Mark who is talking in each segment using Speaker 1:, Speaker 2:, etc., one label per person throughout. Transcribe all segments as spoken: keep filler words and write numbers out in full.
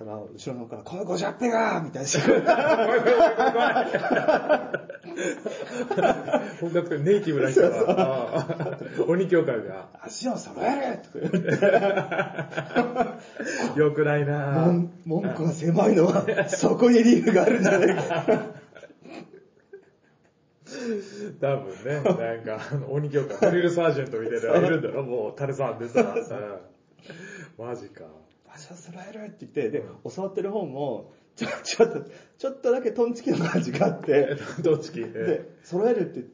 Speaker 1: ら、後ろの方から、これごじゅっぺがーみたいな。
Speaker 2: 本格的ネイティブな人が、鬼教会が、
Speaker 1: 足を揃えるとか言って。
Speaker 2: よくないなぁ。
Speaker 1: 門戸が狭いのは、そこに理由があるんじゃないか。
Speaker 2: 多分ね、なんか、あの鬼教会、ドリルサージェントみたいなのがいるんだろ、もう、タレさんでさ。マジか。
Speaker 1: 足を揃えるって言って、で、教わってる方も、ちょ、ちょっと、ちょっとだけトンチキの感じがあって、
Speaker 2: トンチキ
Speaker 1: で、揃えるって言って、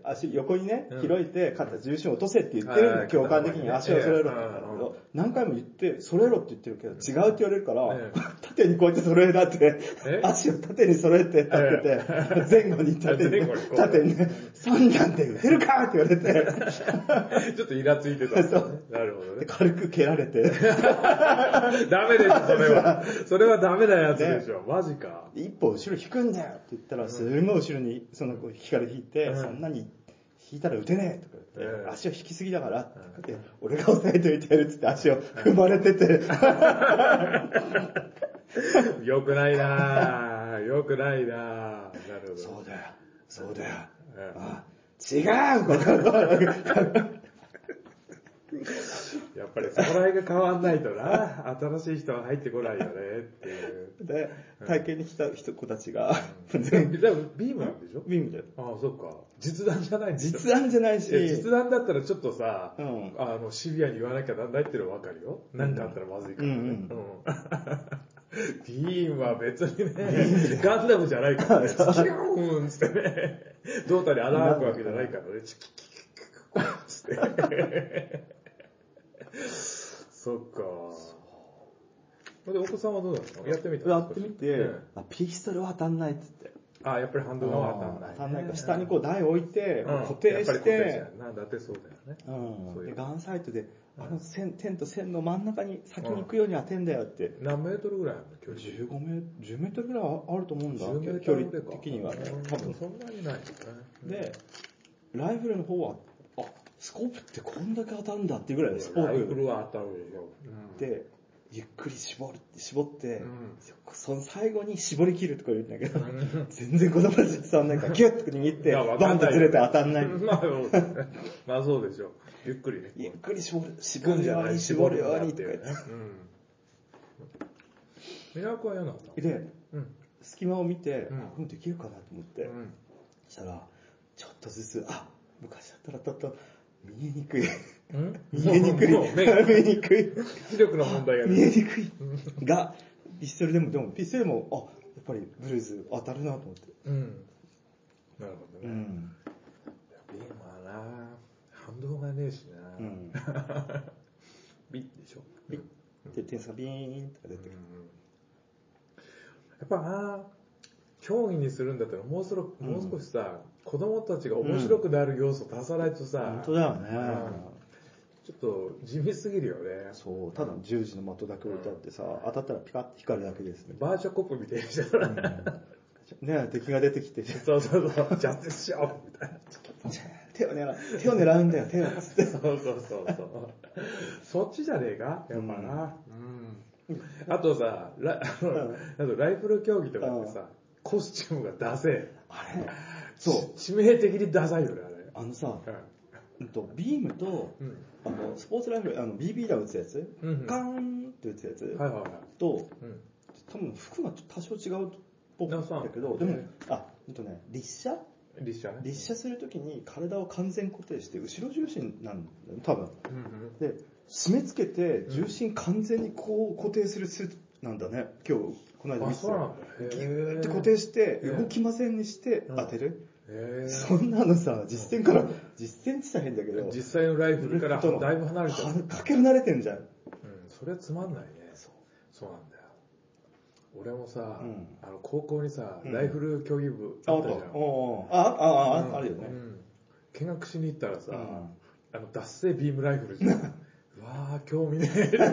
Speaker 1: 足横にね、広いて、肩重心を落とせって言ってるんだ、共感的に足を揃えろって言ったんだけど、何回も言って、揃えろって言ってるけど、違うって言われるから、縦にこうやって揃えだって、足を縦に揃えて立ってて、前後に縦に、縦にね、そんなんで打てるかって言われて、
Speaker 2: ちょっとイラついてた。なるほどね。
Speaker 1: 軽く蹴られて。
Speaker 2: ダメでしょ、それは。それはダメなやつでしょ。マジか。
Speaker 1: 一歩後ろ引くんだよって言ったら、すごい後ろにその子光引いて、そんなに引いたら打てねえとか言って、足を引きすぎだからって言って、俺が押さえといてやるって言って足を踏まれてて。
Speaker 2: よくないなぁ。よくないなぁ。なるほど。
Speaker 1: そうだよ。そうだよ。あ、違う
Speaker 2: やっぱりそこら辺が変わんないとな、新しい人は入ってこないよねっていう。
Speaker 1: で、体験に来た人子たちが、
Speaker 2: 全部、ビームなんでしょ？
Speaker 1: ビームだよ。
Speaker 2: ああ、そっか。実弾じゃないんですよ。
Speaker 1: 実弾じゃないし。
Speaker 2: 実弾だったらちょっとさ、
Speaker 1: うん、
Speaker 2: あの、シビアに言わなきゃなんないっていうのはわかるよ。なんかあったらまずいからね。うんうん、ビームは別にね、ガンダムじゃないからね、チキューンつってね、胴体に穴開くわけじゃないからね、チキキキキキつって。そっか。で、お子さんはどうだったの？やってみた？
Speaker 1: やってみて、うん、あ、ピストルは当たんないっつって。
Speaker 2: あ、やっぱりハンドガンは当たんない、ね。
Speaker 1: 当たんないから、下にこう台置いて、うん、固定して。やっぱり固定して
Speaker 2: なんだってそうだよね。
Speaker 1: うん。そういうで、ガンサイトで、あの線、点と線の真ん中に先に行くように当てんだよって。
Speaker 2: うん、何メートルぐらいあるの？距離。
Speaker 1: じゅうごメートル、じゅうメートルぐらいあると思うんだ。
Speaker 2: じゅうメートル
Speaker 1: 距離的にはね。
Speaker 2: 多分そんなにないよね。
Speaker 1: で、ライフルの方は、あ、スコープってこんだけ当たるんだっていうぐらいで、スコープ。
Speaker 2: ライフルは当たるでしょ。
Speaker 1: うん、で、ゆっくり絞る、絞って、うん、その最後に絞り切るとか言うんだけど、うん、全然子供たち伝わんないから、ギュッと握って、バンってずれて当たんない。
Speaker 2: まあそうですね。まあそうでしょう。ゆっくりね。
Speaker 1: ゆっくり絞る、絞るように、絞るようにって言って。うん。
Speaker 2: ミラークは嫌なんだ。
Speaker 1: で、うん、隙間を見て、うん、これできるかなと思って、うん、そしたら、ちょっとずつ、あ、昔だったらだったら、見えにくい。見えにくい。見えにくい。
Speaker 2: 視力の問題が
Speaker 1: 見えにくい。が、ピストルでも、でもピストルでも、あ、やっぱりブルーズ当たるなと思って。
Speaker 2: うん。なるほどね。うん。ビームはな、反動がねえしな。うん。ビッでしょ。
Speaker 1: ビッって点数がビーンとか出てくる。
Speaker 2: やっぱな、競技にするんだったらもうそろ、うん、もう少しさ、子供たちが面白くなる要素足さないとさ、
Speaker 1: うん、本当だよね、うん。
Speaker 2: ちょっと地味すぎるよね。
Speaker 1: そう、ただ十字の的だけ置いてあってさ、うん、当たったらピカッて光るだけですね。
Speaker 2: バーチャコップみたいにしてたら、
Speaker 1: うん、ね、敵が出てきて。
Speaker 2: そうそうそう、ジャスティスショーみたいな。
Speaker 1: 手を狙う、手を狙うんだよ、手を狙って。
Speaker 2: そうそうそうそう。そっちじゃねえかやっぱな。うんあとさ、ラ, あの、うん、ライフル競技とかってさ、コスチュームがダセえ。
Speaker 1: あれそう。
Speaker 2: 致命的にダサいよね、あれ。
Speaker 1: あのさ、うん、とビームと、うん、あのスポーツライフル、あの ビービー 弾撃つやつ、うんうん、ガーンって撃つやつ、はいはいはい、と、うん、多分服が多少違うっぽくだけど、でも、あ、えっとね、立射
Speaker 2: 立射ね。
Speaker 1: 立射するときに体を完全固定して後ろ重心なんだよ、多分。うんうん、で、締め付けて重心完全にこう固定するスーツなんだね。今日、この間見てた。ギューって固定して、動きませんにして当てる。へーそんなのさ、実践から、実践って言ったら変だけど。
Speaker 2: 実際のライフルからだいぶ離れてる。
Speaker 1: かけ離れてんじゃん。うん、
Speaker 2: それはつまんないね。そう。そうなんだよ。俺もさ、うん、あの高校にさ、うん、ライフル競技部あったじゃん。あ、
Speaker 1: あ、あ、あ、うん、あるよね、うん。
Speaker 2: 見学しに行ったらさ、うん、あの脱製ビームライフルじゃん。うわぁ、興味ね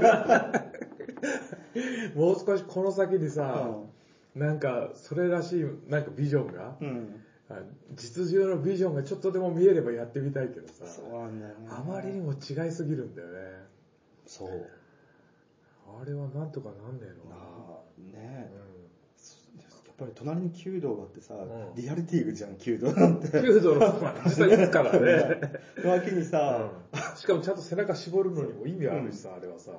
Speaker 2: え。もう少しこの先にさ、うん、なんかそれらしいなんかビジョンが、うん、実銃のビジョンがちょっとでも見えればやってみたいけどさ、
Speaker 1: そうなんだよね。
Speaker 2: あまりにも違いすぎるんだよね。
Speaker 1: そう。
Speaker 2: あれはなんとかなんねえの
Speaker 1: なあねえ、
Speaker 2: うん、
Speaker 1: やっぱり隣に弓道があってさ、
Speaker 2: うん、
Speaker 1: リアリティーじゃん、弓道なんて。
Speaker 2: 弓道の実際打つからね。
Speaker 1: 脇にさ、
Speaker 2: うん、しかもちゃんと背中絞るのにも意味あるしさ、うん、あれはさ。うん、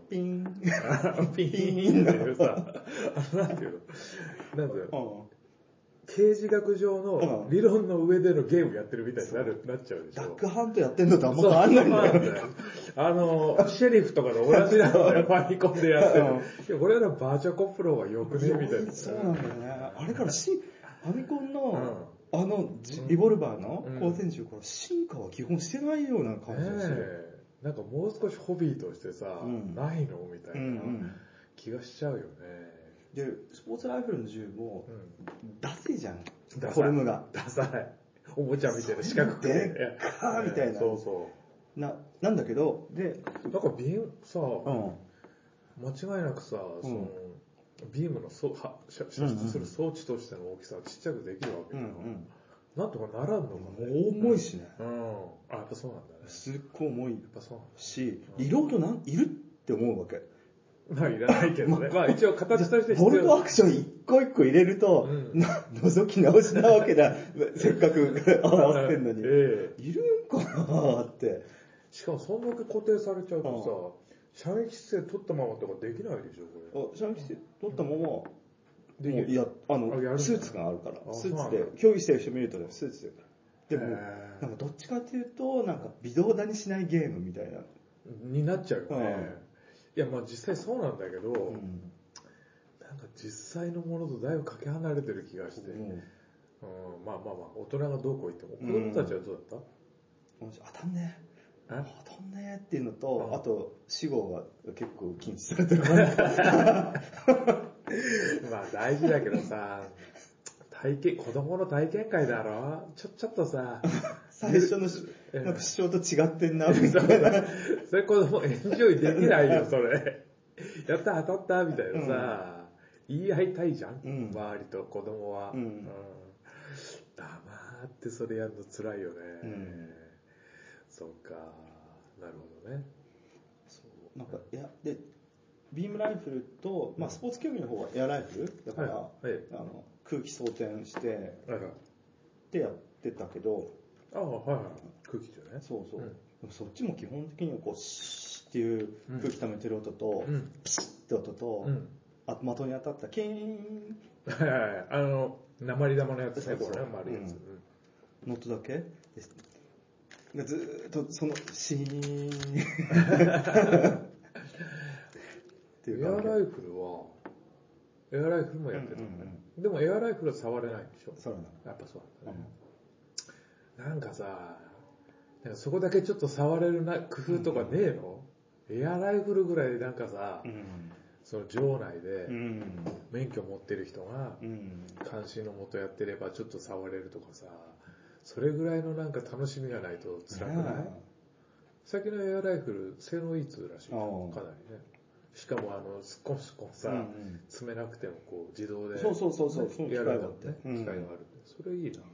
Speaker 1: ピン。
Speaker 2: ピンっていうさ、あのなんていうの、なんだよ。刑事学上の理論の上でのゲームやってるみたいになる、なっちゃうでしょ。
Speaker 1: ダックハントやってんのとあんま変わんないんだよ。
Speaker 2: あの、シェリフとかの同じなんだよ、ファミコンでやってる。いや、これらバーチャコップローがよくね、みたいな。
Speaker 1: そうなんだよね。あれからし、ファミコンの、うん、あの、リボルバーの光線銃から進化は基本してないような感じがする。
Speaker 2: ね、なんかもう少しホビーとしてさ、うん、ないのみたいな気がしちゃうよね。
Speaker 1: で、スポーツライフルの銃も、うん、ダセいじゃん。
Speaker 2: ダサい。
Speaker 1: フォルムが。
Speaker 2: ダサい。おもちゃみたいな四角くて。
Speaker 1: でっかーみたいな。
Speaker 2: そうそう。
Speaker 1: な、なんだけど、で、
Speaker 2: なんかビーム、さ、うん、間違いなくさ、その、うん、ビームのそは射出する装置としての大きさがちっちゃくできるわけだよ、うんうん。なんとかならんのかね。
Speaker 1: 重いしね。
Speaker 2: うん。あ、やっぱそうなんだね。
Speaker 1: すっごい重い。
Speaker 2: やっぱそうなんだ、ね。
Speaker 1: し、リロードなん、いるって思うわけ。
Speaker 2: まあいらないけどね。まあ一応形として必要。
Speaker 1: ボルトアクション一個一個入れると、うん、覗き直しなわけだ。せっかく合わせてんのに。ええ、いるんかなって。
Speaker 2: しかもそんだけ固定されちゃうとさ、射撃姿勢取ったままとかできないでしょ、これ。
Speaker 1: 射撃姿勢取ったまま、で
Speaker 2: も
Speaker 1: いや、あの、スーツがあるから。スーツで、競技してる人見るとね、スーツで。でも、なんかどっちかっていうと、なんか微動だにしないゲームみたいな。
Speaker 2: になっちゃうよね。いや、まあ実際そうなんだけど、うん、なんか実際のものとだいぶかけ離れてる気がして、うんうん、まあまあまあ、大人がどうこう言っても、子供たちはどうだった、
Speaker 1: うん、当たんねえ。当たんねえっていうのと、あと、死後が結構禁止されてるから。
Speaker 2: まあ大事だけどさ、体験、子供の体験会だろちょ、ちょっとさ、
Speaker 1: 最初のなんか師匠と違ってんな、みたいな。
Speaker 2: それ子供エンジョイできないよ、それ。やった当たったみたいなさ、うん、言い合いたいじゃん、うん、周りと子供は。うんうん、黙ってそれやるの辛いよね。うん、そうか、なるほどね。
Speaker 1: そう、なんか、いや、で、ビームライフルと、まあスポーツ競技の方はエアライフルだから、はいはい、あの空気装填して、ってやってたけど、
Speaker 2: ああ、はいはい。空気じゃね。
Speaker 1: そうそう。うん、でもそっちも基本的にはこう、シーっていう空気溜めてる音と、うん、ピシッって音と、うん、あと的に当たったキーン。
Speaker 2: はいはいはい。あの、鉛玉のやつね、これね、丸いやつ。
Speaker 1: うん、の音だけです。ずーっとその、シーン。
Speaker 2: っていうエアライフルは、エアライフルもやってたのね、うんうんうん。でもエアライフルは触れないでしょ。
Speaker 1: そうなの。
Speaker 2: やっぱそうなんだね。うん、なんかさ、なんかそこだけちょっと触れるな工夫とかねえの、うん、エアライフルぐらいなんかさ、うん、その場内で免許持ってる人が監視のもとやってればちょっと触れるとかさ、それぐらいのなんか楽しみがないと辛くない？最近のエアライフル性能いいつらしい、かなりね。しかもあのすっこんすっこんさ、うんうん、詰めなくてもこう自動で、ね、
Speaker 1: そうそうそうそう、
Speaker 2: やるのね、機械があるんで、それいいなと思った。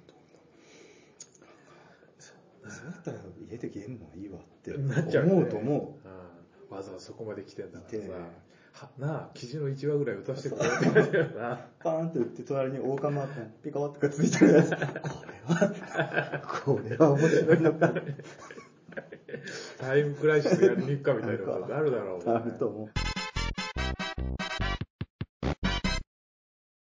Speaker 1: そうだったら家でゲームがいいわって
Speaker 2: なっちゃう、ね、
Speaker 1: 思うと思
Speaker 2: う、うん。わざわざそこまで来てんだからさ、はなあ、記事のいちわぐらい打たせてくれって感じだよな。
Speaker 1: パーンって打って隣に王冠あってピカワとかついてるやつ。これは、これは面白いのか。
Speaker 2: タイムクライシスやりに行くかみたいなことあるだろう、ね。
Speaker 1: あると思う。